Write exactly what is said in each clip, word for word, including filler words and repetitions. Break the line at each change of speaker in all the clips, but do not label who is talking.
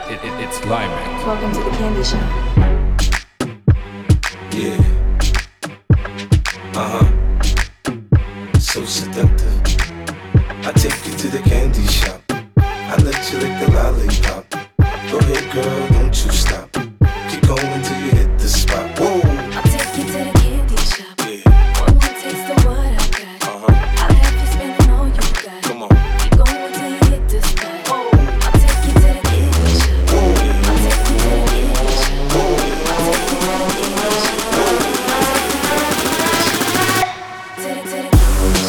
It, it, it's Climax.
Welcome to the candy shop.
Yeah. Uh-huh. So seductive. I take you to the candy shop. I let you lick the lollipop. Go ahead, girl, don't you stop. Keep going till you hit the spot. Whoa.
I'll take you to the candy shop.
Yeah.
One more taste of what I got.
Uh-huh.
I'll have you spending all you got.
Come on.
Keep going till you hit the spot. Whoa. I'll take you to the candy shop.
Whoa.
I'll take you to the candy shop.
Whoa.
I'll take you to the candy shop. To the, to the candy shop.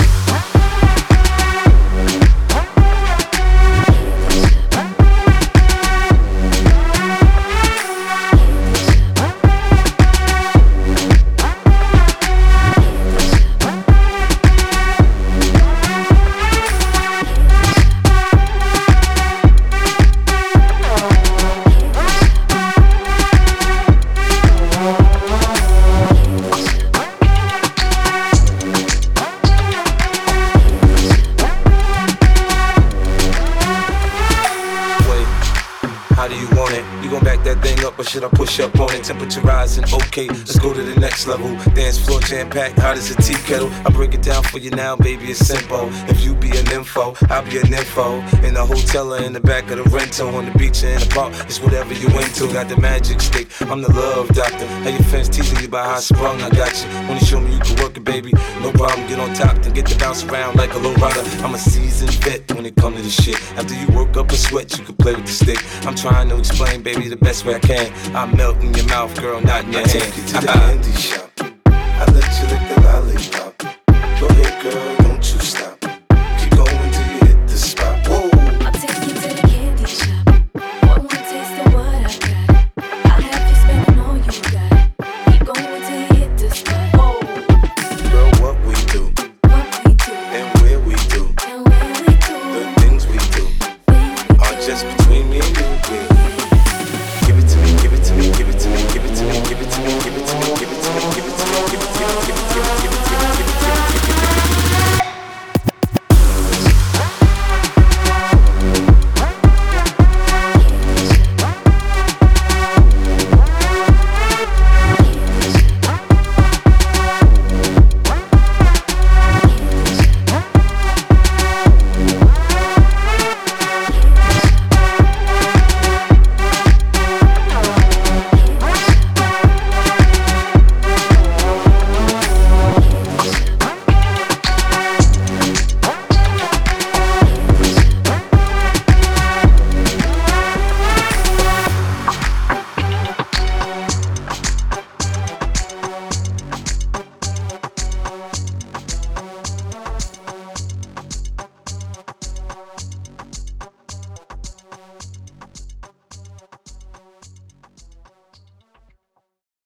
How do you want it? You gon' back that thing up or should I push up on it? Temperature rising, okay, let's go to the next level. Dance floor jam-packed, hot as a tea kettle. I break it down for you now, baby, it's simple. If you be an info, I'll be an info. In the hotel or in the back of the rental, on the beach or in the park, it's whatever you into. Got the magic stick, I'm the love doctor. How your fans teasing you about how I sprung, I got you. Wanna show me you can work it, baby? No problem, get on top, then get to bounce around like a low rider. I'm a seasoned vet when it come to this shit. After you work up a sweat, you can play with the stick. I'm trying to explain, baby, the best way I can. I melt in your mouth, girl, not in your hand. I take you to the candy shop.